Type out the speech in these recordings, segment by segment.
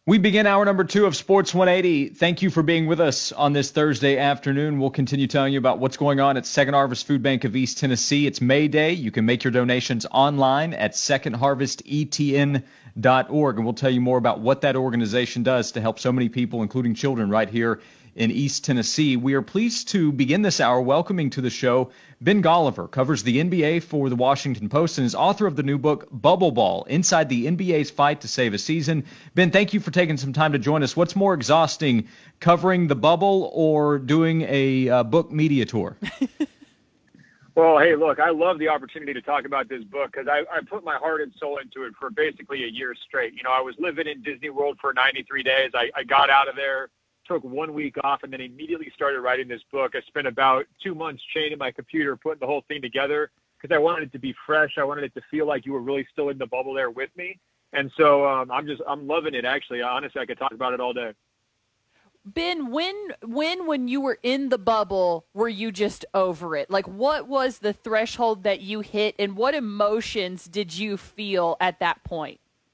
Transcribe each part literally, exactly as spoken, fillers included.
We begin hour number two of Sports one eighty. Thank you for being with us on this Thursday afternoon. We'll continue telling you about what's going on at Second Harvest Food Bank of East Tennessee. It's May Day. You can make your donations online at second harvest e t n dot org, and we'll tell you more about what that organization does to help so many people, including children, right here in East Tennessee. We are pleased to begin this hour welcoming to the show Ben Golliver, covers the N B A for the Washington Post and is author of the new book Bubble Ball, Inside the N B A's Fight to Save a Season. Ben, thank you for taking some time to join us. What's more exhausting, covering the bubble or doing a uh, book media tour? Well, hey, look, I love the opportunity to talk about this book because I, I put my heart and soul into it for basically a year straight. You know, I was living in Disney World for ninety-three days. I, I got out of there, took one week off, and then immediately started writing this book. I spent about two months chained in my computer putting the whole thing together because I wanted it to be fresh. I wanted it to feel like you were really still in the bubble there with me. And so um, I'm just I'm loving it, actually. Honestly, I could talk about it all day. Ben, when when when you were in the bubble, were you just over it? Like, what was the threshold that you hit, and what emotions did you feel at that point?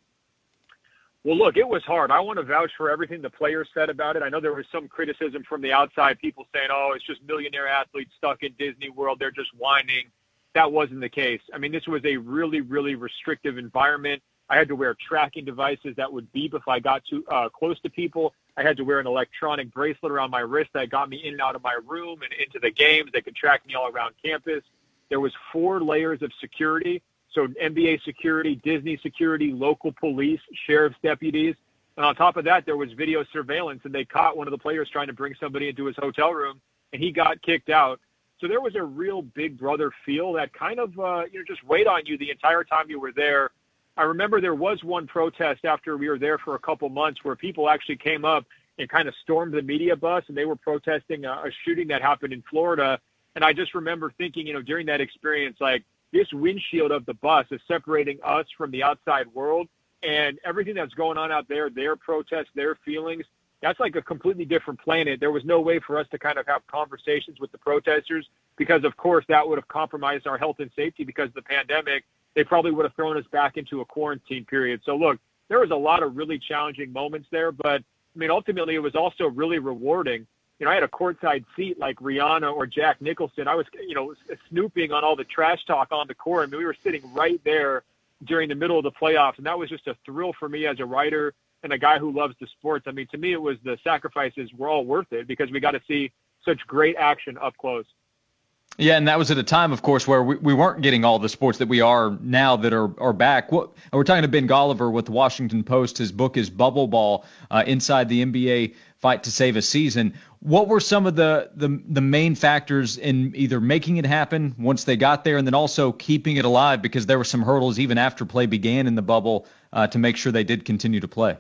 Well, look, it was hard. I want to vouch for everything the players said about it. I know there was some criticism from the outside, people saying, oh, it's just millionaire athletes stuck in Disney World. They're just whining. That wasn't the case. I mean, this was a really, really restrictive environment. I had to wear tracking devices that would beep if I got too uh, close to people. I had to wear an electronic bracelet around my wrist that got me in and out of my room and into the games. They could track me all around campus. There was four layers of security. So N B A security, Disney security, local police, sheriff's deputies. And on top of that, there was video surveillance, and they caught one of the players trying to bring somebody into his hotel room, and he got kicked out. So there was a real big brother feel that kind of, uh, you know, just weighed on you the entire time you were there. I remember there was one protest after we were there for a couple months where people actually came up and kind of stormed the media bus, and they were protesting a, a shooting that happened in Florida. And I just remember thinking, you know, during that experience, like, this windshield of the bus is separating us from the outside world, and everything that's going on out there, their protests, their feelings, that's like a completely different planet. There was no way for us to kind of have conversations with the protesters because, of course, that would have compromised our health and safety because of the pandemic. They probably would have thrown us back into a quarantine period. So, look, there was a lot of really challenging moments there, but, I mean, ultimately it was also really rewarding. You know, I had a courtside seat like Rihanna or Jack Nicholson. I was, you know, snooping on all the trash talk on the court. I mean, we were sitting right there during the middle of the playoffs, and that was just a thrill for me as a writer and a guy who loves the sports. I mean, to me, it was the sacrifices were all worth it because we got to see such great action up close. Yeah, and that was at a time, of course, where we, we weren't getting all the sports that we are now that are, are back. What, we're talking to Ben Golliver with the Washington Post. His book is Bubble Ball, uh, Inside the N B A Fight to Save a Season. What were some of the, the, the main factors in either making it happen once they got there and then also keeping it alive, because there were some hurdles even after play began in the bubble uh, to make sure they did continue to play?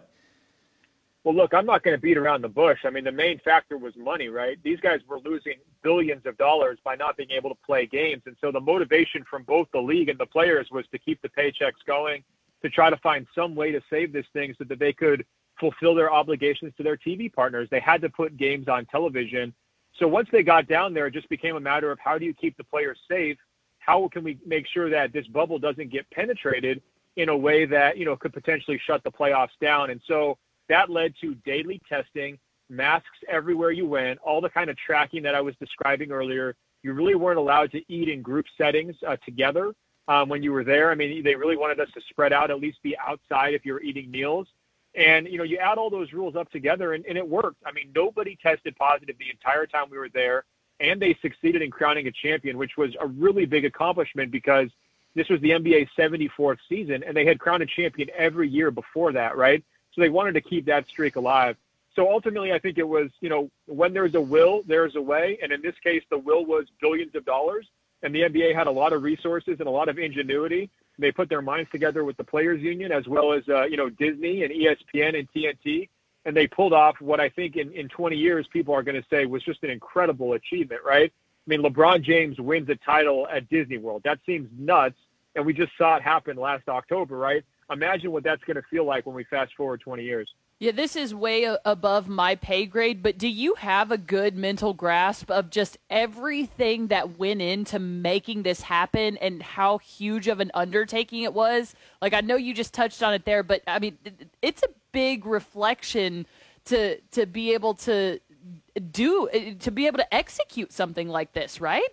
Well, look, I'm not going to beat around the bush. I mean, the main factor was money, right? These guys were losing billions of dollars by not being able to play games. And so the motivation from both the league and the players was to keep the paychecks going, to try to find some way to save this thing so that they could fulfill their obligations to their T V partners. They had to put games on television. So once they got down there, it just became a matter of how do you keep the players safe? How can we make sure that this bubble doesn't get penetrated in a way that, you know, could potentially shut the playoffs down? And so that led to daily testing, masks everywhere you went, all the kind of tracking that I was describing earlier. You really weren't allowed to eat in group settings uh, together um, when you were there. I mean, they really wanted us to spread out, at least be outside if you were eating meals. And, you know, you add all those rules up together, and, and it worked. I mean, nobody tested positive the entire time we were there, and they succeeded in crowning a champion, which was a really big accomplishment because this was the N B A's seventy-fourth season, and they had crowned a champion every year before that, right? So they wanted to keep that streak alive. So ultimately, I think it was, you know, when there's a will, there's a way. And in this case, the will was billions of dollars. And the N B A had a lot of resources and a lot of ingenuity. They put their minds together with the Players Union as well as, uh, you know, Disney and E S P N and T N T. And they pulled off what I think in, in twenty years people are going to say was just an incredible achievement, right? I mean, LeBron James wins a title at Disney World. That seems nuts. And we just saw it happen last October, right? Imagine what that's going to feel like when we fast forward twenty years. Yeah, this is way above my pay grade, but do you have a good mental grasp of just everything that went into making this happen and how huge of an undertaking it was? Like, I know you just touched on it there, but I mean, it's a big reflection to to be able to do to be able to execute something like this, right?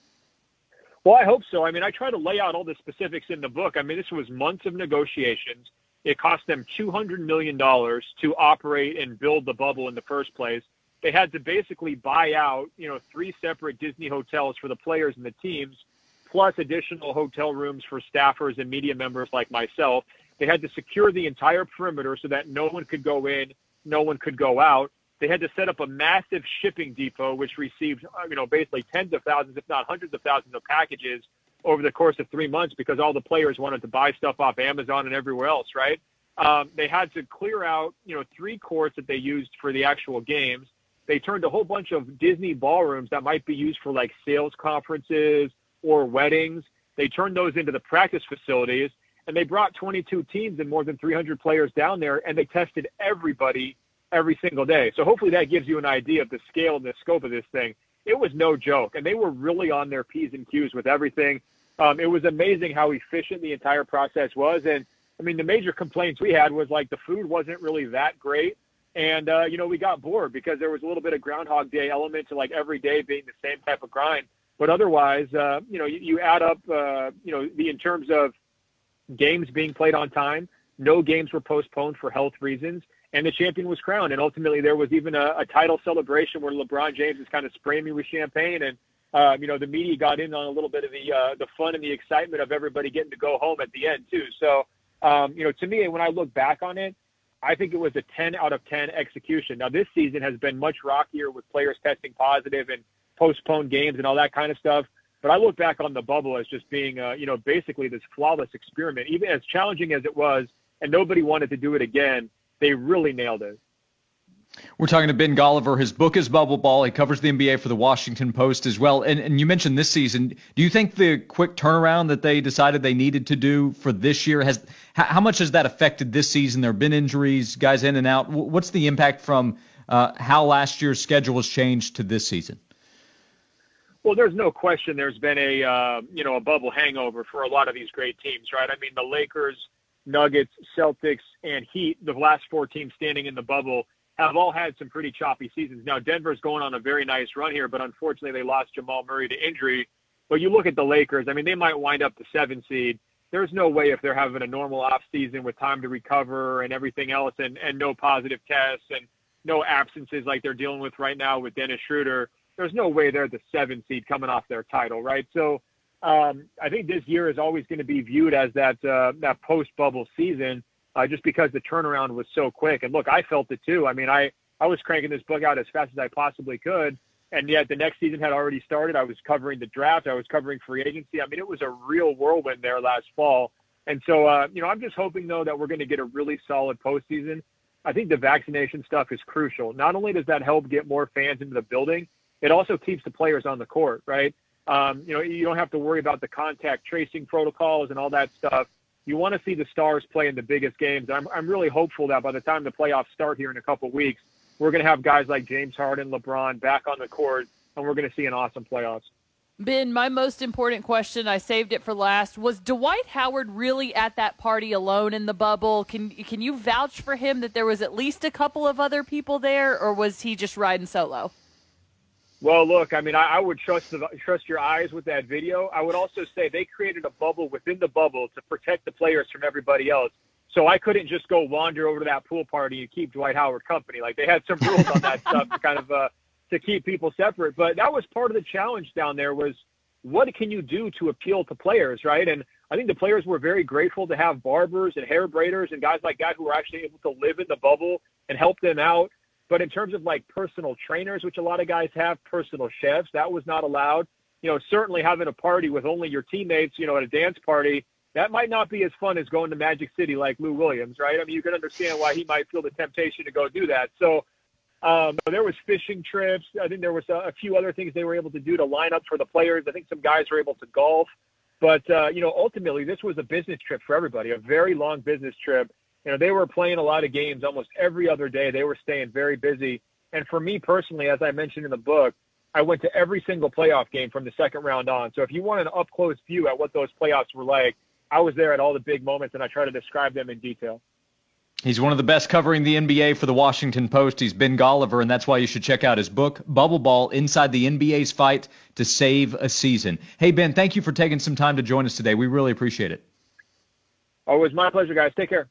Well, I hope so. I mean, I try to lay out all the specifics in the book. I mean, this was months of negotiations. It cost them two hundred million dollars to operate and build the bubble in the first place. They had to basically buy out, you know, three separate Disney hotels for the players and the teams, plus additional hotel rooms for staffers and media members like myself. They had to secure the entire perimeter so that no one could go in, no one could go out. They had to set up a massive shipping depot, which received, you know, basically tens of thousands, if not hundreds of thousands of packages over the course of three months because all the players wanted to buy stuff off Amazon and everywhere else, right? Um, they had to clear out, you know, three courts that they used for the actual games. They turned a whole bunch of Disney ballrooms that might be used for like sales conferences or weddings. They turned those into the practice facilities, and they brought twenty-two teams and more than three hundred players down there, and they tested everybody every single day. So hopefully that gives you an idea of the scale and the scope of this thing. It was no joke, and they were really on their P's and Q's with everything. Um, it was amazing how efficient the entire process was. And, I mean, the major complaints we had was, like, the food wasn't really that great. And, uh, you know, we got bored because there was a little bit of Groundhog Day element to, like, every day being the same type of grind. But otherwise, uh, you know, you, you add up, uh, you know, the in terms of games being played on time, no games were postponed for health reasons, and the champion was crowned. And ultimately there was even a, a title celebration where LeBron James is kind of spraying me with champagne. And, uh, you know, the media got in on a little bit of the uh, the fun and the excitement of everybody getting to go home at the end, too. So, um, you know, to me, when I look back on it, I think it was a ten out of ten execution. Now, this season has been much rockier with players testing positive and postponed games and all that kind of stuff. But I look back on the bubble as just being, uh, you know, basically this flawless experiment. Even as challenging as it was, and nobody wanted to do it again, they really nailed it. We're talking to Ben Golliver. His book is Bubble Ball. He covers the N B A for the Washington Post as well. And, and you mentioned this season. Do you think the quick turnaround that they decided they needed to do for this year, has how much has that affected this season? There have been injuries, guys in and out. What's the impact from uh, how last year's schedule was changed to this season? Well, there's no question there's been a, uh, you know, a bubble hangover for a lot of these great teams, right? I mean, the Lakers, Nuggets, Celtics, and Heat, the last four teams standing in the bubble, have all had some pretty choppy seasons. Now, Denver's going on a very nice run here, but unfortunately they lost Jamal Murray to injury. But you look at the Lakers, I mean, they might wind up the seven seed. There's no way if they're having a normal off season with time to recover and everything else and, and no positive tests and no absences like they're dealing with right now with Dennis Schroeder, there's no way they're the seven seed coming off their title, right? So um, I think this year is always going to be viewed as that uh, that post-bubble season uh, just because the turnaround was so quick. And look, I felt it too. I mean, I, I was cranking this book out as fast as I possibly could, and yet the next season had already started. I was covering the draft. I was covering free agency. I mean, it was a real whirlwind there last fall. And so, uh, you know, I'm just hoping, though, that we're going to get a really solid postseason. I think the vaccination stuff is crucial. Not only does that help get more fans into the building, it also keeps the players on the court, right? Um, you know, you don't have to worry about the contact tracing protocols and all that stuff. You want to see the stars play in the biggest games. I'm, I'm really hopeful that by the time the playoffs start here in a couple weeks, we're going to have guys like James Harden, LeBron back on the court, and we're going to see an awesome playoffs. Ben, my most important question, I saved it for last, was Dwight Howard really at that party alone in the bubble? Can can you vouch for him that there was at least a couple of other people there, or was he just riding solo? Well, look, I mean, I, I would trust the, trust your eyes with that video. I would also say they created a bubble within the bubble to protect the players from everybody else. So I couldn't just go wander over to that pool party and keep Dwight Howard company. Like, they had some rules on that stuff to kind of uh, to keep people separate. But that was part of the challenge down there was what can you do to appeal to players, right? And I think the players were very grateful to have barbers and hair braiders and guys like that who were actually able to live in the bubble and help them out. But in terms of like personal trainers, which a lot of guys have, personal chefs, that was not allowed. You know, certainly having a party with only your teammates, you know, at a dance party, that might not be as fun as going to Magic City like Lou Williams, right? I mean, you can understand why he might feel the temptation to go do that. So um, there was fishing trips. I think there was a, a few other things they were able to do to line up for the players. I think some guys were able to golf. But, uh, you know, ultimately this was a business trip for everybody, a very long business trip. You know, they were playing a lot of games almost every other day. They were staying very busy. And for me personally, as I mentioned in the book, I went to every single playoff game from the second round on. So if you want an up-close view at what those playoffs were like, I was there at all the big moments, and I try to describe them in detail. He's one of the best covering the N B A for the Washington Post. He's Ben Golliver, and that's why you should check out his book, Bubble Ball, Inside the N B A's Fight to Save a Season. Hey, Ben, thank you for taking some time to join us today. We really appreciate it. Always my pleasure, guys. Take care.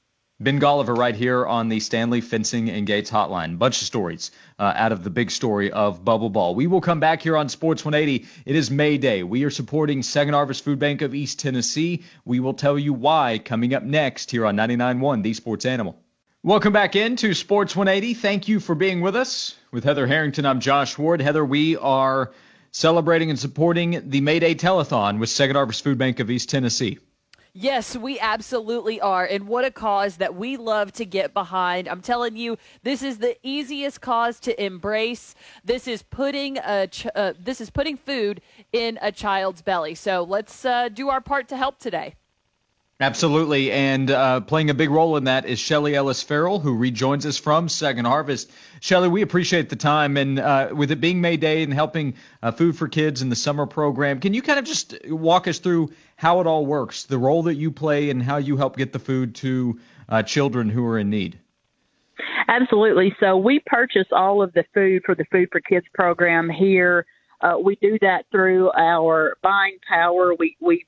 Ben Golliver right here on the Stanley Fencing and Gates Hotline. Bunch of stories uh, out of the big story of Bubble Ball. We will come back here on Sports one eighty. It is May Day. We are supporting Second Harvest Food Bank of East Tennessee. We will tell you why coming up next here on ninety-nine point one The Sports Animal. Welcome back into Sports one eighty. Thank you for being with us. With Heather Harrington, I'm Josh Ward. Heather, we are celebrating and supporting the May Day Telethon with Second Harvest Food Bank of East Tennessee. Yes, we absolutely are. And what a cause that we love to get behind. I'm telling you, this is the easiest cause to embrace. This is putting a ch- uh, this is putting food in a child's belly. So let's uh, do our part to help today. Absolutely, and uh, playing a big role in that is Shelly Ellis Farrell, who rejoins us from Second Harvest. Shelly, we appreciate the time, and uh, with it being May Day and helping uh, Food for Kids in the summer program, can you kind of just walk us through how it all works, the role that you play, and how you help get the food to uh, children who are in need? Absolutely. So we purchase all of the food for the Food for Kids program here. Uh, we do that through our buying power. We we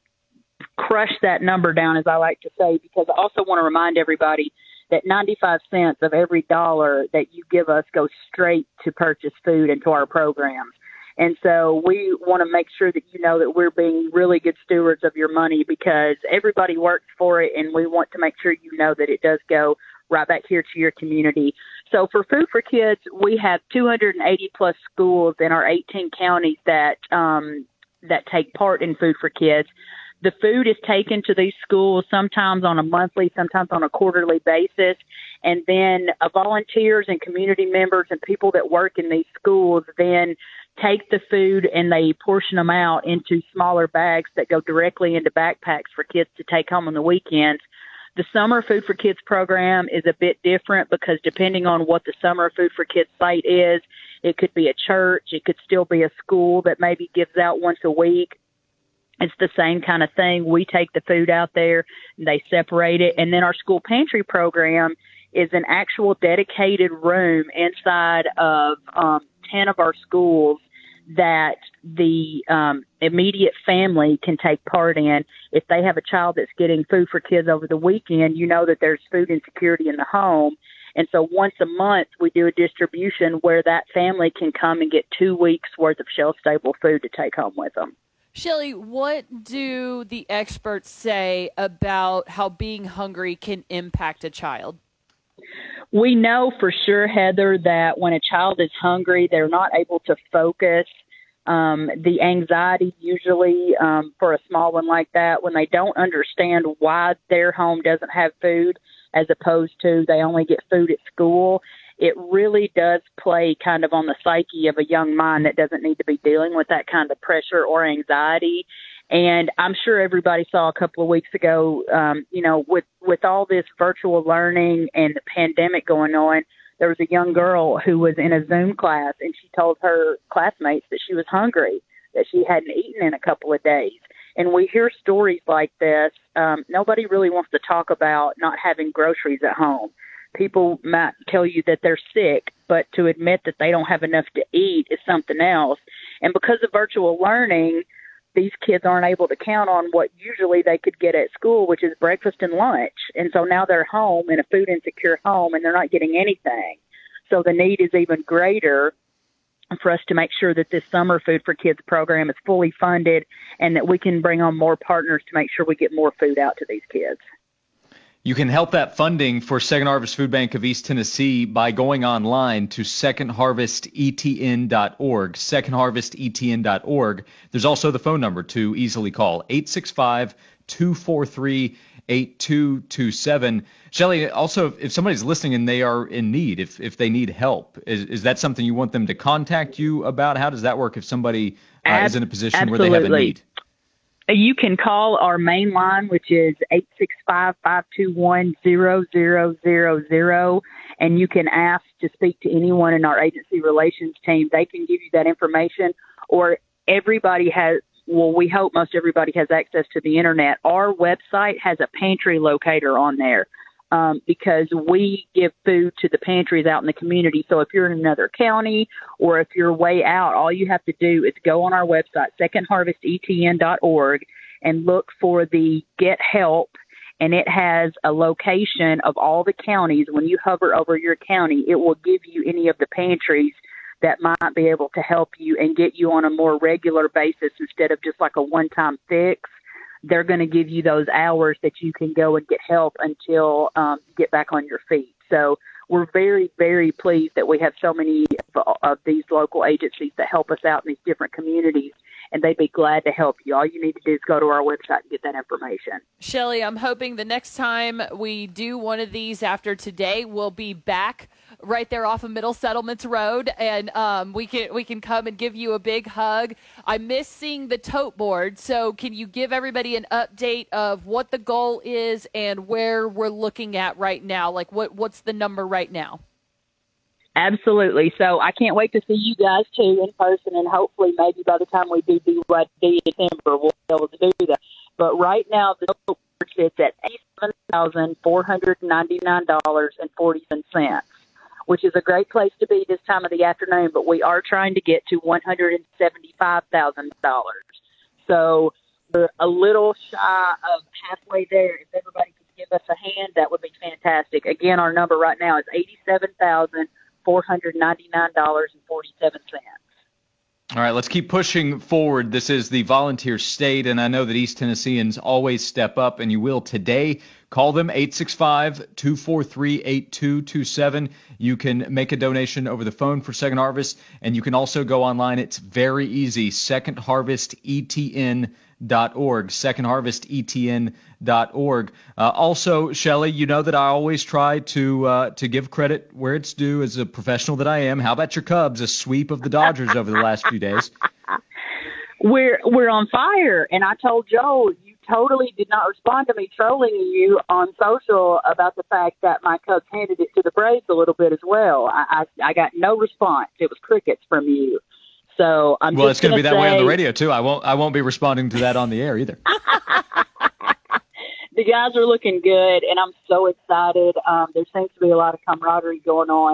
crush that number down, as I like to say, because I also want to remind everybody that ninety-five cents of every dollar that you give us goes straight to purchase food into our programs. And so we want to make sure that you know that we're being really good stewards of your money, because everybody works for it, and we want to make sure you know that it does go right back here to your community. So for Food for Kids, we have two hundred eighty plus schools in our eighteen counties that um, that take part in Food for Kids. The food is taken to these schools sometimes on a monthly, sometimes on a quarterly basis. And then uh, volunteers and community members and people that work in these schools then take the food and they portion them out into smaller bags that go directly into backpacks for kids to take home on the weekends. The Summer Food for Kids program is a bit different because depending on what the Summer Food for Kids site is, it could be a church, it could still be a school that maybe gives out once a week. It's the same kind of thing. We take the food out there, they separate it, and then our school pantry program is an actual dedicated room inside of um, ten of our schools that the um, immediate family can take part in. If they have a child that's getting Food for Kids over the weekend, you know that there's food insecurity in the home. And so once a month, we do a distribution where that family can come and get two weeks worth of shelf-stable food to take home with them. Shelly, what do the experts say about how being hungry can impact a child? We know for sure, Heather, that when a child is hungry, they're not able to focus. Um, the anxiety usually um, for a small one like that, when they don't understand why their home doesn't have food as opposed to they only get food at school, it really does play kind of on the psyche of a young mind that doesn't need to be dealing with that kind of pressure or anxiety. And I'm sure everybody saw a couple of weeks ago, um, you know, with, with all this virtual learning and the pandemic going on, there was a young girl who was in a Zoom class, and she told her classmates that she was hungry, that she hadn't eaten in a couple of days. And we hear stories like this. Um, nobody really wants to talk about not having groceries at home. People might tell you that they're sick, but to admit that they don't have enough to eat is something else. And because of virtual learning, these kids aren't able to count on what usually they could get at school, which is breakfast and lunch. And so now they're home in a food insecure home and they're not getting anything. So the need is even greater for us to make sure that this Summer Food for Kids program is fully funded and that we can bring on more partners to make sure we get more food out to these kids. You can help that funding for Second Harvest Food Bank of East Tennessee by going online to second harvest e t n dot org, second harvest e t n dot org. There's also the phone number to easily call, eight six five, two four three, eight two two seven. Shelly, also, if somebody's listening and they are in need, if if they need help, is, is that something you want them to contact you about? How does that work if somebody uh, Ab- is in a position absolutely. where they have a need? You can call our main line, which is eight six five, five two one, zero zero zero zero, and you can ask to speak to anyone in our agency relations team. They can give you that information, or everybody has, well, we hope most everybody has access to the Internet. Our website has a pantry locator on there. um, because we give food to the pantries out in the community. So if you're in another county or if you're way out, all you have to do is go on our website, second harvest e t n dot org, and look for the Get Help. And it has a location of all the counties. When you hover over your county, it will give you any of the pantries that might be able to help you and get you on a more regular basis instead of just like a one-time fix. They're going to give you those hours that you can go and get help until um, you get back on your feet. So we're very, very pleased that we have so many of, of these local agencies that help us out in these different communities, and they'd be glad to help you. All you need to do is go to our website and get that information. Shelley, I'm hoping the next time we do one of these after today, we'll be back right there off of Middle Settlements Road, and um, we can we can come and give you a big hug. I miss seeing the tote board, so can you give everybody an update of what the goal is and where we're looking at right now? Like, what what's the number right now? Absolutely. So I can't wait to see you guys, too, in person, and hopefully maybe by the time we do B Y D in December, we'll be able to do that. But right now, the tote board sits at eighty-seven thousand four hundred ninety-nine dollars and forty-seven cents. Which is a great place to be this time of the afternoon, but we are trying to get to one hundred seventy-five thousand dollars. So we're a little shy of halfway there. If everybody could give us a hand, that would be fantastic. Again, our number right now is eighty-seven thousand four hundred ninety-nine dollars and forty-seven cents. All right, let's keep pushing forward. This is the volunteer state, and I know that East Tennesseans always step up, and you will today. Call them, eight six five, two four three, eight two two seven. You can make a donation over the phone for Second Harvest, and you can also go online. It's very easy, second harvest e t n dot org, second harvest e t n dot org. Uh, also, Shelley, you know that I always try to uh, to give credit where it's due as a professional that I am. How about your Cubs, a sweep of the Dodgers over the last few days? We're we're on fire, and I told Joe, you totally did not respond to me trolling you on social about the fact that my Cubs handed it to the Braves a little bit as well. I I, I got no response. It was crickets from you. So I'm well, just it's going to be that say, way on the radio too. I won't I won't be responding to that on the air either. The guys are looking good, and I'm so excited. Um, there seems to be a lot of camaraderie going on.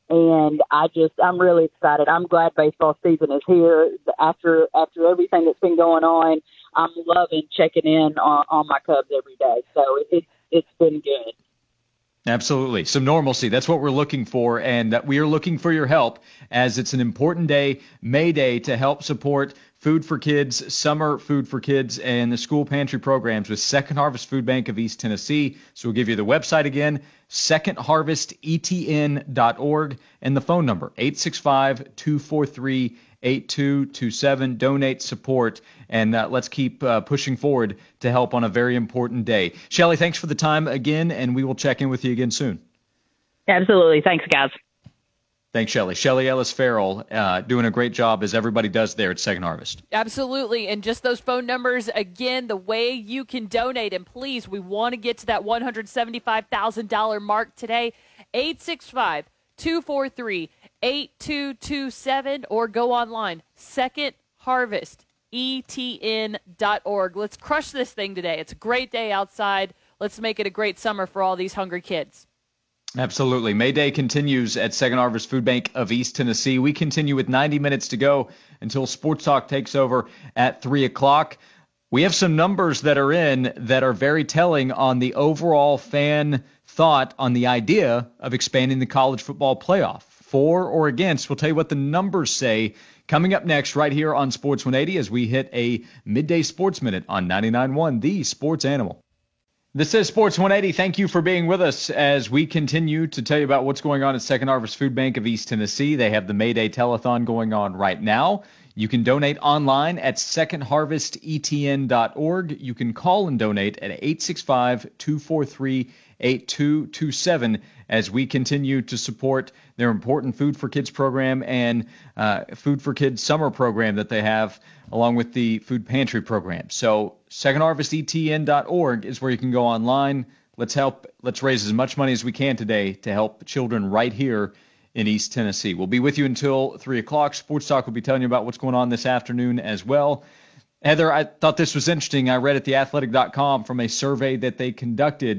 And I just, I'm really excited. I'm glad baseball season is here. After after everything that's been going on, I'm loving checking in on, on my Cubs every day. So it, it's it's been good. Absolutely. Some normalcy. That's what we're looking for, and we are looking for your help as it's an important day, May Day, to help support Food for Kids, Summer Food for Kids, and the school pantry programs with Second Harvest Food Bank of East Tennessee. So we'll give you the website again, second harvest e t n dot org, and the phone number, eight six five, two four three, eight two two seven. Donate, support, and uh, let's keep uh, pushing forward to help on a very important day. Shelley, thanks for the time again, and we will check in with you again soon. Absolutely. Thanks, guys. Thanks, Shelley. Shelley Ellis Farrell uh, doing a great job, as everybody does there at Second Harvest. Absolutely. And just those phone numbers, again, the way you can donate. And please, we want to get to that one hundred seventy-five thousand dollars mark today. eight six five, two four three, eight two two seven or go online, second harvest e t n dot org. Let's crush this thing today. It's a great day outside. Let's make it a great summer for all these hungry kids. Absolutely. May Day continues at Second Harvest Food Bank of East Tennessee. We continue with ninety minutes to go until Sports Talk takes over at three o'clock. We have some numbers that are in that are very telling on the overall fan thought on the idea of expanding the college football playoff. For or against, we'll tell you what the numbers say coming up next right here on Sports one eighty as we hit a midday sports minute on ninety-nine point one, the Sports Animal. This is Sports one eighty. Thank you for being with us as we continue to tell you about what's going on at Second Harvest Food Bank of East Tennessee. They have the May Day Telethon going on right now. You can donate online at second harvest e t n dot org. You can call and donate at eight six five, two four three, eight two two seven as we continue to support their important Food for Kids program and uh, Food for Kids summer program that they have, along with the food pantry program. So second harvest e t n dot org is where you can go online. Let's help. Let's raise as much money as we can today to help children right here in East Tennessee. We'll be with you until three o'clock. Sports Talk will be telling you about what's going on this afternoon as well. Heather, I thought this was interesting. I read at the athletic dot com from a survey that they conducted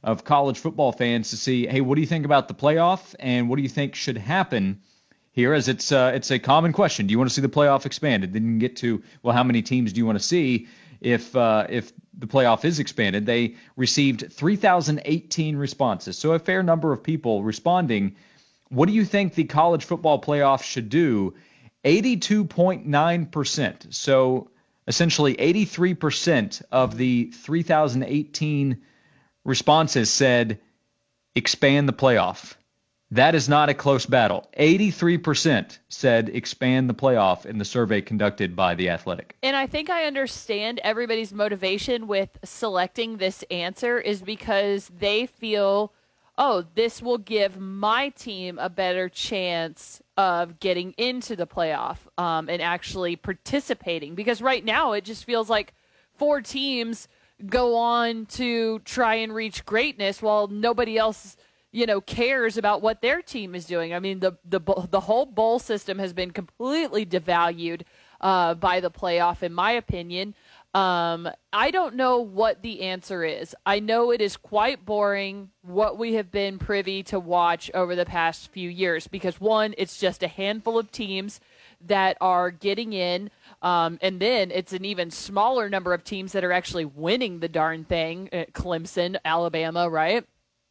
of college football fans to see, hey, what do you think about the playoff, and what do you think should happen here? As it's uh, it's a common question. Do you want to see the playoff expanded? Then you can get to, well, how many teams do you want to see if uh, if the playoff is expanded? They received three thousand eighteen responses, so a fair number of people responding. What do you think the college football playoff should do? eighty-two point nine percent. So essentially eighty-three percent of the three thousand eighteen responses said expand the playoff. That is not a close battle. eighty-three percent said expand the playoff in the survey conducted by The Athletic. And I think I understand everybody's motivation with selecting this answer is because they feel, oh, this will give my team a better chance of getting into the playoff um, and actually participating. Because right now it just feels like four teams go on to try and reach greatness while nobody else, you know, cares about what their team is doing. I mean, the the the whole bowl system has been completely devalued uh, by the playoff, in my opinion. Um, I don't know what the answer is. I know it is quite boring what we have been privy to watch over the past few years because, one, it's just a handful of teams that are getting in, um, and then it's an even smaller number of teams that are actually winning the darn thing, uh, Clemson, Alabama, right?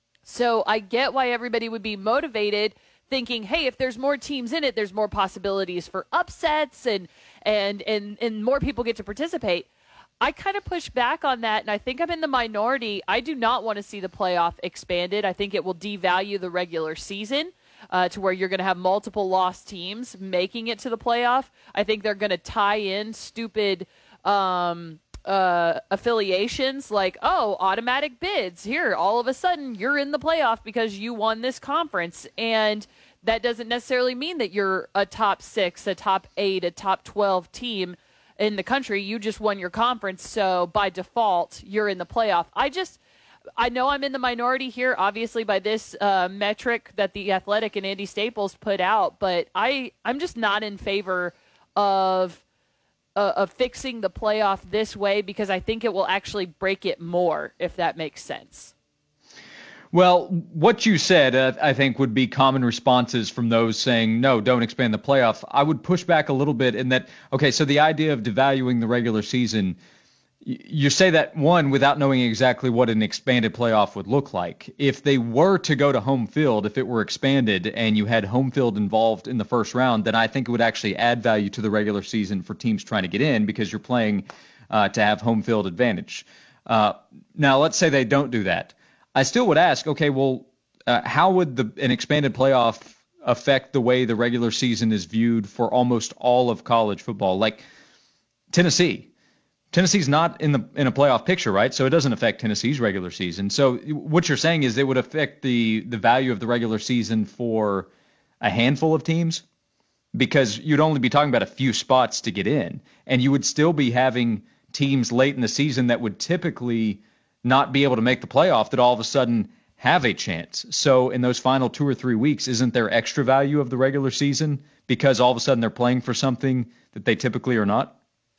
So I get why everybody would be motivated thinking, hey, if there's more teams in it, there's more possibilities for upsets and and and, and more people get to participate. I kind of push back on that, and I think I'm in the minority. I do not want to see the playoff expanded. I think it will devalue the regular season uh, to where you're going to have multiple lost teams making it to the playoff. I think they're going to tie in stupid um, uh, affiliations like, oh, automatic bids. Here, all of a sudden, you're in the playoff because you won this conference. And that doesn't necessarily mean that you're a top six, a top eight, a top twelve team in the country. You just won your conference, so by default, you're in the playoff. I just, I know I'm in the minority here, obviously, by this uh, metric that The Athletic and Andy Staples put out, but I, I'm just not in favor of uh, of fixing the playoff this way because I think it will actually break it more, if that makes sense. Well, what you said, uh, I think, would be common responses from those saying, no, don't expand the playoff. I would push back a little bit in that, okay, so the idea of devaluing the regular season, y- you say that, one, without knowing exactly what an expanded playoff would look like. If they were to go to home field, if it were expanded and you had home field involved in the first round, then I think it would actually add value to the regular season for teams trying to get in because you're playing uh, to have home field advantage. Uh, now, let's say they don't do that. I still would ask, okay, well, uh, how would the an expanded playoff affect the way the regular season is viewed for almost all of college football? Like Tennessee. Tennessee's not in the in a playoff picture, right? So it doesn't affect Tennessee's regular season. So what you're saying is it would affect the, the value of the regular season for a handful of teams because you'd only be talking about a few spots to get in, and you would still be having teams late in the season that would typically not be able to make the playoff that all of a sudden have a chance. So in those final two or three weeks, isn't there extra value of the regular season because all of a sudden they're playing for something that they typically are not?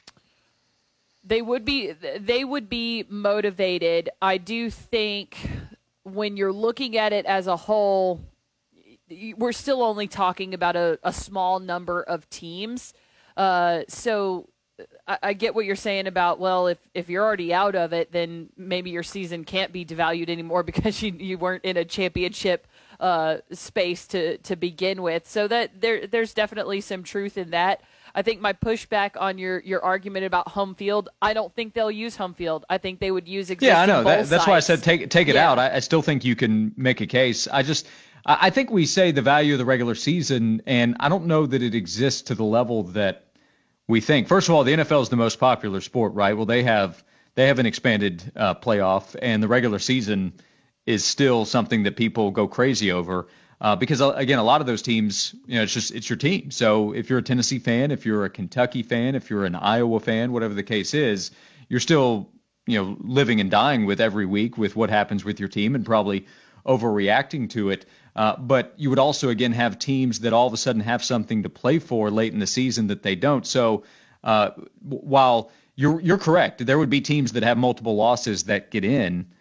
They would be they would be motivated. I do think when you're looking at it as a whole, we're still only talking about a, a small number of teams. Uh, so I, I get what you're saying about, well, if, if you're already out of it, then maybe your season can't be devalued anymore because you, you weren't in a championship uh, space to, to begin with. So that there there's definitely some truth in that. I think my pushback on your, your argument about home field, I don't think they'll use home field. I think they would use existing Yeah, I know. bowl That, that's why I sites. said take take it Yeah. out. I, I still think you can make a case. I just I I think we say the value of the regular season, and I don't know that it exists to the level that we think. First of all, the N F L is the most popular sport, right? Well, they have they have an expanded uh, playoff, and the regular season is still something that people go crazy over. Uh, because uh, again, a lot of those teams, you know, it's just it's your team. So if you're a Tennessee fan, if you're a Kentucky fan, if you're an Iowa fan, whatever the case is, you're still, you know, living and dying with every week with what happens with your team and probably overreacting to it. Uh, but you would also again have teams that all of a sudden have something to play for late in the season that they don't. So uh, while you're you're correct, there would be teams that have multiple losses that get in.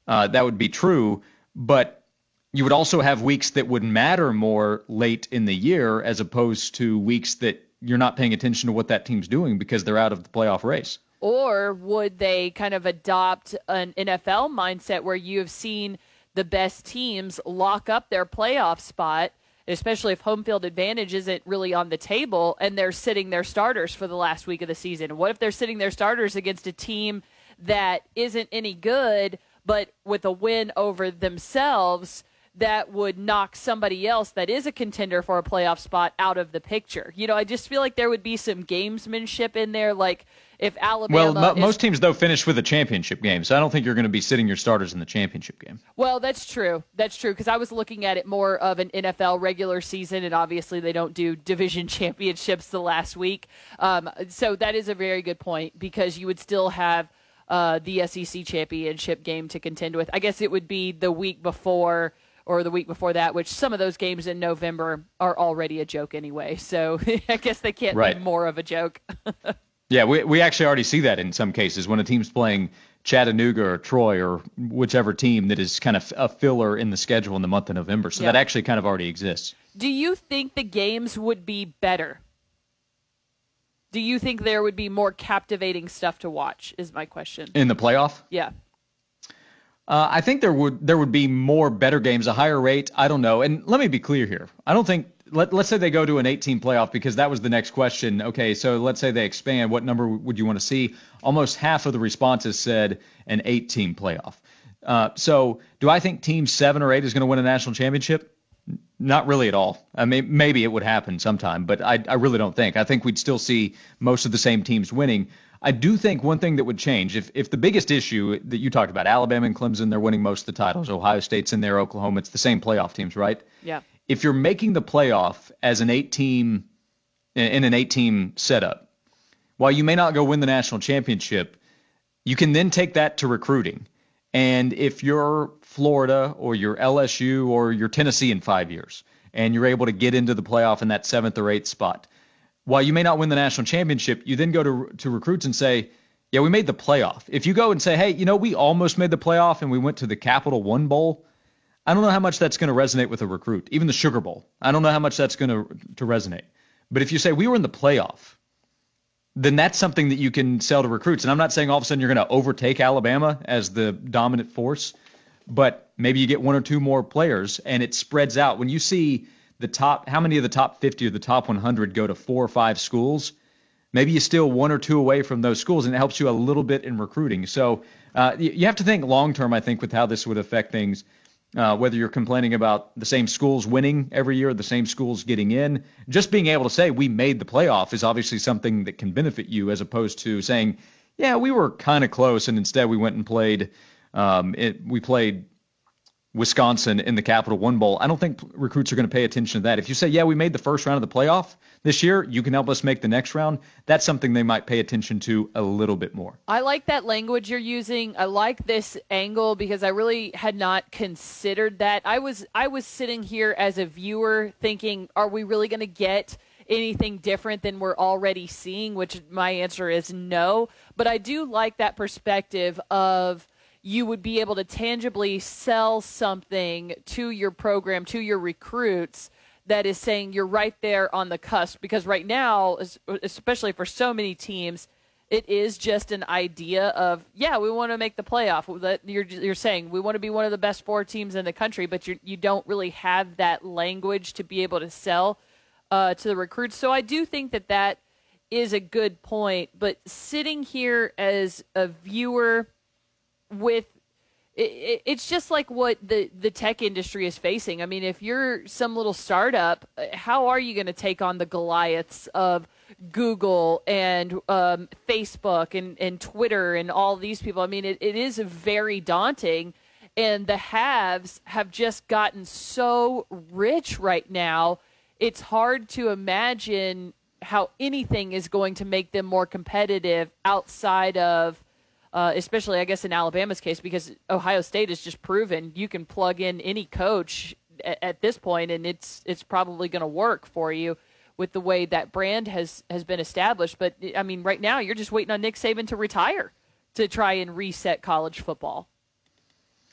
uh, that would be true. But you would also have weeks that would matter more late in the year as opposed to weeks that you're not paying attention to what that team's doing because they're out of the playoff race. Or would they kind of adopt an N F L mindset where you have seen the best teams lock up their playoff spot, especially if home field advantage isn't really on the table, and they're sitting their starters for the last week of the season? What if they're sitting their starters against a team that isn't any good, but with a win over themselves that would knock somebody else that is a contender for a playoff spot out of the picture? You know, I just feel like there would be some gamesmanship in there, like if Alabama... Well, mo- is, most teams, though, finish with a championship game, so I don't think you're going to be sitting your starters in the championship game. Well, that's true. That's true, because I was looking at it more of an N F L regular season, and obviously they don't do division championships the last week. Um, so that is a very good point, because you would still have uh, the S E C championship game to contend with. I guess it would be the week before or the week before that, which some of those games in November are already a joke anyway. So I guess they can't right. be more of a joke. Yeah, we we actually already see that in some cases when a team's playing Chattanooga or Troy or whichever team that is kind of a filler in the schedule in the month of November. So yeah. that actually kind of already exists. Do you think the games would be better? Do you think there would be more captivating stuff to watch, is my question. In the playoff? Yeah. Uh, I think there would there would be more better games, a higher rate. I don't know. And let me be clear here. I don't think let, let's say they go to an eight-team playoff, because that was the next question. Okay, so let's say they expand. What number would you want to see? Almost half of the responses said an eight-team playoff. Uh, so do I think Team seven or eight is going to win a national championship? Not really at all. I mean, maybe it would happen sometime, but I, I really don't think. I think we'd still see most of the same teams winning. I do think one thing that would change, if if the biggest issue that you talked about, Alabama and Clemson, they're winning most of the titles. Ohio State's in there, Oklahoma, it's the same playoff teams, right? Yeah. If you're making the playoff as an eight-team, in an eight-team setup, while you may not go win the national championship, you can then take that to recruiting. And if you're Florida or you're L S U or you're Tennessee in five years, and you're able to get into the playoff in that seventh or eighth spot, while you may not win the national championship, you then go to to recruits and say, yeah, we made the playoff. If you go and say, hey, you know, we almost made the playoff and we went to the Capital One Bowl, I don't know how much that's going to resonate with a recruit. Even the Sugar Bowl, I don't know how much that's going to to resonate. But if you say we were in the playoff, then that's something that you can sell to recruits. And I'm not saying all of a sudden you're going to overtake Alabama as the dominant force, but maybe you get one or two more players and it spreads out. When you see the top, how many of the top fifty or the top one hundred go to four or five schools, maybe you steal one or two away from those schools, and it helps you a little bit in recruiting. So uh, you, you have to think long term, I think, with how this would affect things. Uh, whether you're complaining about the same schools winning every year, the same schools getting in, just being able to say we made the playoff is obviously something that can benefit you, as opposed to saying, yeah, we were kind of close, and instead we went and played, um, it, we played Wisconsin in the Capital One Bowl. I don't think recruits are going to pay attention to that. If you say, yeah, we made the first round of the playoff this year, you can help us make the next round, that's something they might pay attention to a little bit more. I like that language you're using. I like this angle because I really had not considered that. I was I was sitting here as a viewer thinking, are we really going to get anything different than we're already seeing? Which my answer is no. But I do like that perspective of you would be able to tangibly sell something to your program, to your recruits, that is saying you're right there on the cusp. Because right now, especially for so many teams, it is just an idea of, yeah, we want to make the playoff. You're, you're saying we want to be one of the best four teams in the country, but you you don't really have that language to be able to sell uh, to the recruits. So I do think that that is a good point. But sitting here as a viewer with it, it's just like what the, the tech industry is facing. I mean, if you're some little startup, how are you going to take on the Goliaths of Google and um, Facebook and, and Twitter and all these people? I mean, it, it is very daunting, and the haves have just gotten so rich right now. It's hard to imagine how anything is going to make them more competitive outside of Uh, especially, I guess, in Alabama's case, because Ohio State has just proven you can plug in any coach at, at this point, and it's it's probably going to work for you with the way that brand has, has been established. But, I mean, right now you're just waiting on Nick Saban to retire to try and reset college football.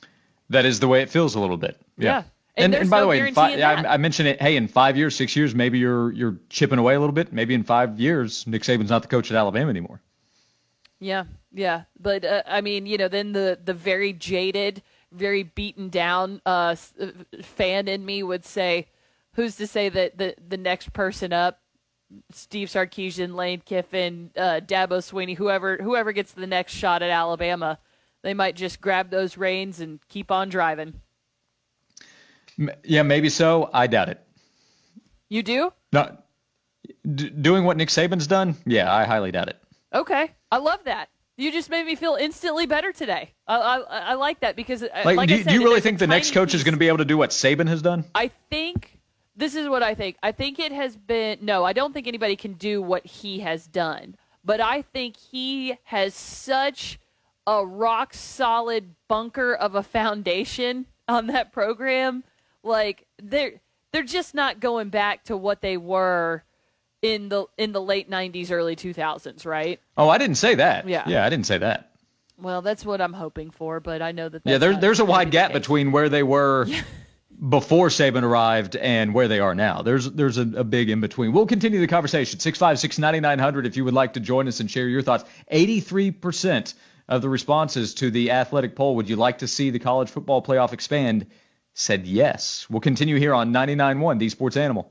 That is the way it feels a little bit. Yeah. Yeah. And, And, and, by no the way, in guarantee fi- in I, that. I mentioned it. Hey, in five years, six years, maybe you're you're chipping away a little bit. Maybe in five years, Nick Saban's not the coach at Alabama anymore. Yeah, yeah, but uh, I mean, you know, then the the very jaded, very beaten down uh, s- uh, fan in me would say, "Who's to say that the the next person up, Steve Sarkisian, Lane Kiffin, uh, Dabo Swinney, whoever whoever gets the next shot at Alabama, they might just grab those reins and keep on driving." M- Yeah, maybe so. I doubt it. You do? Not d- doing what Nick Saban's done. Yeah, I highly doubt it. Okay, I love that. You just made me feel instantly better today. I I, I like that because, uh, Like, like do, I you- said, do you really there's a think the next tiny coach is piece- going to be able to do what Saban has done? I think this is what I think. I think it has been no, I don't think anybody can do what he has done. But I think he has such a rock solid bunker of a foundation on that program. Like they're they're just not going back to what they were in the in the late nineties, early two thousands, right? Oh, I didn't say that. Yeah. Yeah, I didn't say that. Well, that's what I'm hoping for, but I know that that's Yeah, there's not there's a gonna wide be the gap case. between where they were before Saban arrived and where they are now. There's there's a, a big in between. We'll continue the conversation. six five six, nine nine zero zero if you would like to join us and share your thoughts. eighty-three percent of the responses to the athletic poll, would you like to see the college football playoff expand, said yes. We'll continue here on ninety-nine point one, the Sports Animal.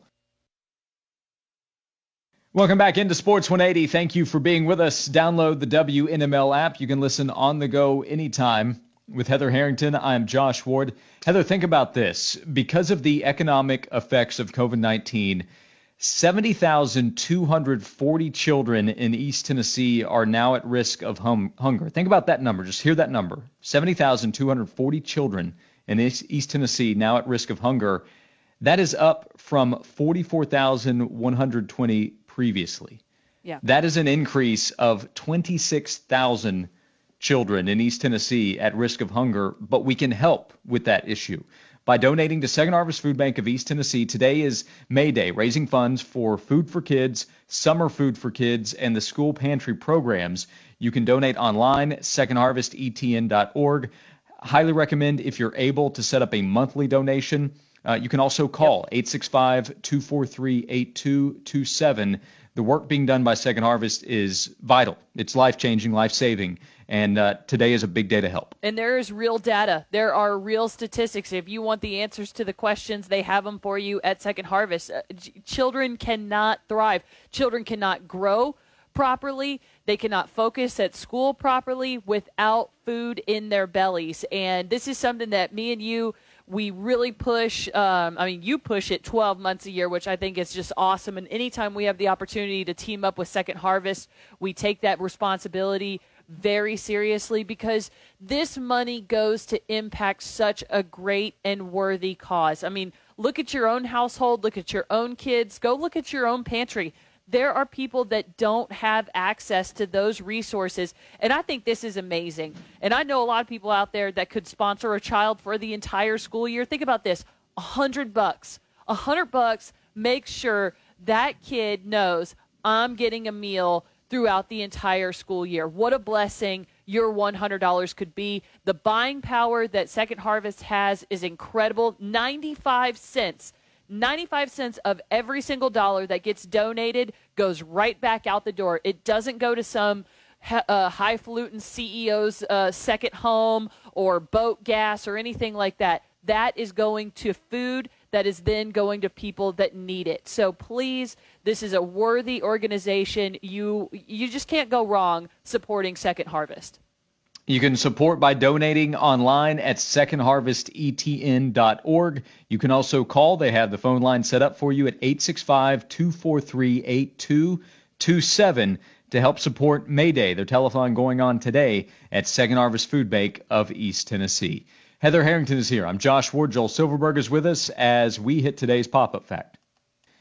Welcome back into Sports one eighty. Thank you for being with us. Download the W N M L app. You can listen on the go anytime. With Heather Harrington, I'm Josh Ward. Heather, think about this. Because of the economic effects of COVID nineteen, seventy thousand two hundred forty children in East Tennessee are now at risk of hum- hunger. Think about that number. Just hear that number. seventy thousand two hundred forty children in East, East Tennessee now at risk of hunger. That is up from forty-four thousand one hundred twenty previously. Yeah. That is an increase of twenty-six thousand children in East Tennessee at risk of hunger, but we can help with that issue by donating to Second Harvest Food Bank of East Tennessee. Today is May Day, raising funds for Food for Kids, Summer Food for Kids, and the school pantry programs. You can donate online, second harvest e t n dot org. Highly recommend, if you're able, to set up a monthly donation. Uh, you can also call eight six five, two four three, eight two two seven. The work being done by Second Harvest is vital. It's life-changing, life-saving, and uh, today is a big day to help. And there is real data. There are real statistics. If you want the answers to the questions, they have them for you at Second Harvest. Uh, ch- children cannot thrive. Children cannot grow properly. They cannot focus at school properly without food in their bellies. And this is something that me and you, we really push. Um, I mean, you push it twelve months a year, which I think is just awesome. And anytime we have the opportunity to team up with Second Harvest, we take that responsibility very seriously, because this money goes to impact such a great and worthy cause. I mean, look at your own household, look at your own kids, go look at your own pantry. There are people that don't have access to those resources, and I think this is amazing. And I know a lot of people out there that could sponsor a child for the entire school year. Think about this, a hundred bucks. A hundred bucks makes sure that kid knows I'm getting a meal throughout the entire school year. What a blessing your one hundred dollars could be. The buying power that Second Harvest has is incredible. ninety-five cents. ninety-five cents of every single dollar that gets donated goes right back out the door. It doesn't go to some uh, highfalutin C E O's uh, second home or boat gas or anything like that. That is going to food that is then going to people that need it. So please, this is a worthy organization. You you just can't go wrong supporting Second Harvest. You can support by donating online at second harvest e t n dot org. You can also call. They have the phone line set up for you at eight six five, two four three, eight two two seven to help support May Day, their telethon going on today at Second Harvest Food Bank of East Tennessee. Heather Harrington is here. I'm Josh Ward. Joel Silverberg is with us as we hit today's pop-up fact.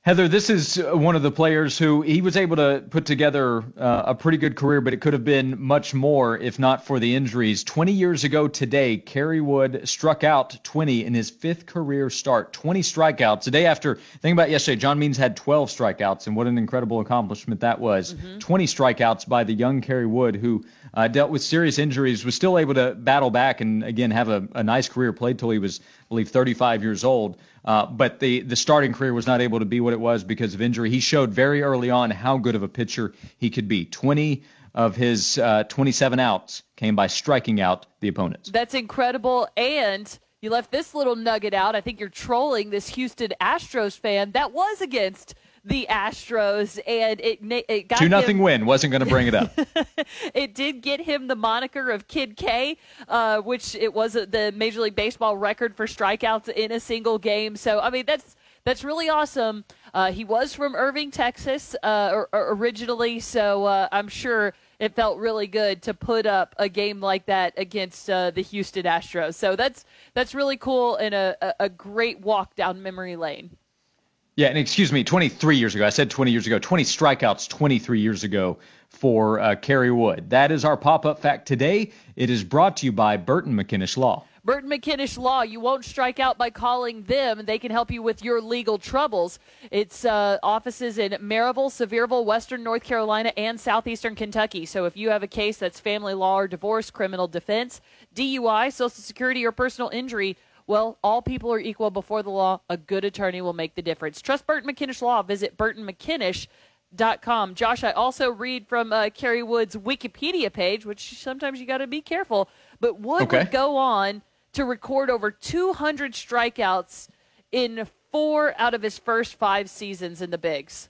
Heather, this is one of the players who he was able to put together uh, a pretty good career, but it could have been much more if not for the injuries. twenty years ago today, Kerry Wood struck out twenty in his fifth career start, twenty strikeouts. The day after, think about yesterday, John Means had twelve strikeouts, and what an incredible accomplishment that was. Mm-hmm. twenty strikeouts by the young Kerry Wood, who uh, dealt with serious injuries, was still able to battle back and, again, have a, a nice career, played till he was, I believe, thirty-five years old. Uh, but the, the starting career was not able to be what it was because of injury. He showed very early on how good of a pitcher he could be. twenty of his uh, twenty-seven outs came by striking out the opponents. That's incredible. And you left this little nugget out. I think you're trolling this Houston Astros fan. That was against the Astros, and it, it got two nothing him, win. Wasn't going to bring it up. It did get him the moniker of Kid K, uh, which it was the Major League Baseball record for strikeouts in a single game. So, I mean, that's that's really awesome. Uh, he was from Irving, Texas, uh, or, or originally, so uh, I'm sure it felt really good to put up a game like that against uh, the Houston Astros. So that's that's really cool and a, a great walk down memory lane. Yeah, and excuse me, twenty-three years ago. I said twenty years ago. twenty strikeouts twenty-three years ago for uh, Kerry Wood. That is our pop-up fact today. It is brought to you by Burton McInnish Law. Burton McInnish Law. You won't strike out by calling them. They can help you with your legal troubles. It's uh, offices in Maryville, Sevierville, Western North Carolina, and Southeastern Kentucky. So if you have a case that's family law or divorce, criminal defense, D U I, Social Security, or personal injury, well, all people are equal before the law. A good attorney will make the difference. Trust Burton McInnish Law. Visit burton mckinnish dot com. Josh, I also read from uh, Kerry Wood's Wikipedia page, which sometimes you got to be careful, but Wood okay. would go on to record over two hundred strikeouts in four out of his first five seasons in the bigs.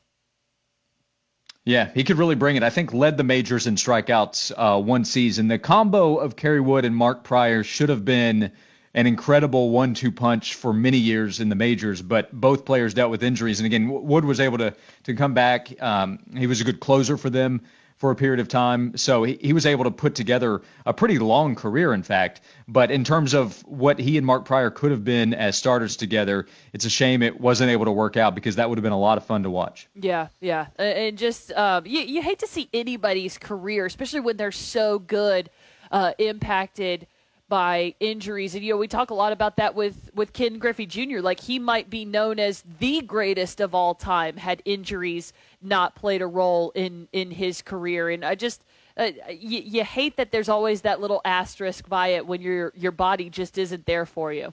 Yeah, he could really bring it. I think led the majors in strikeouts uh, one season. The combo of Kerry Wood and Mark Prior should have been an incredible one two punch for many years in the majors, but both players dealt with injuries. And again, Wood was able to, to come back. Um, he was a good closer for them for a period of time. So he, he was able to put together a pretty long career, in fact. But in terms of what he and Mark Prior could have been as starters together, it's a shame it wasn't able to work out because that would have been a lot of fun to watch. Yeah, yeah. And just um, you, you hate to see anybody's career, especially when they're so good, uh, impacted by injuries. And, you know, we talk a lot about that with, with Ken Griffey Junior Like, he might be known as the greatest of all time had injuries not played a role in, in his career. And I just, uh, you, you hate that there's always that little asterisk by it when your your body just isn't there for you.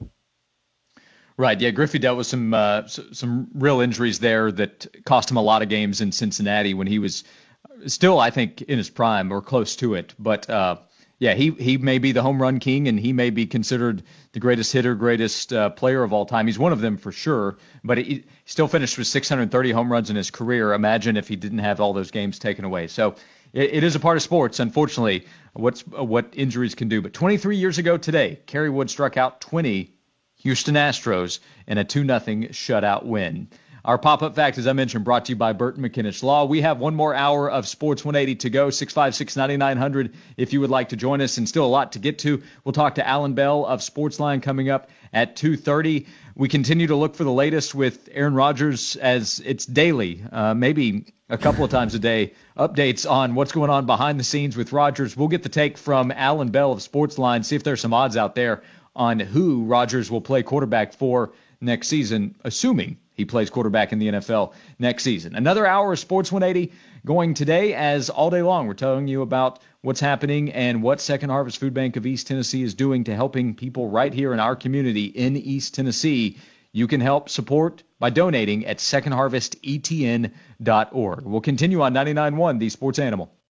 Right, yeah, Griffey dealt with some uh, some real injuries there that cost him a lot of games in Cincinnati when he was still, I think, in his prime or close to it. But, uh, Yeah, he, he may be the home run king, and he may be considered the greatest hitter, greatest uh, player of all time. He's one of them for sure, but he still finished with six hundred thirty home runs in his career. Imagine if he didn't have all those games taken away. So it, it is a part of sports, unfortunately, what's what injuries can do. But twenty-three years ago today, Kerry Wood struck out twenty Houston Astros in a two nothing shutout win. Our pop-up fact, as I mentioned, brought to you by Burton McInnish Law. We have one more hour of Sports one eighty to go, six five six, nine nine zero zero if you would like to join us, and still a lot to get to. We'll talk to Alan Bell of Sportsline coming up at two thirty. We continue to look for the latest with Aaron Rodgers as it's daily, uh, maybe a couple of times a day, updates on what's going on behind the scenes with Rodgers. We'll get the take from Alan Bell of Sportsline, see if there's some odds out there on who Rodgers will play quarterback for next season, assuming he plays quarterback in the N F L next season. Another hour of Sports one eighty going today, as all day long we're telling you about what's happening and what Second Harvest Food Bank of East Tennessee is doing to helping people right here in our community in East Tennessee. You can help support by donating at second harvest e t n dot org. We'll continue on ninety-nine point one, The Sports Animal.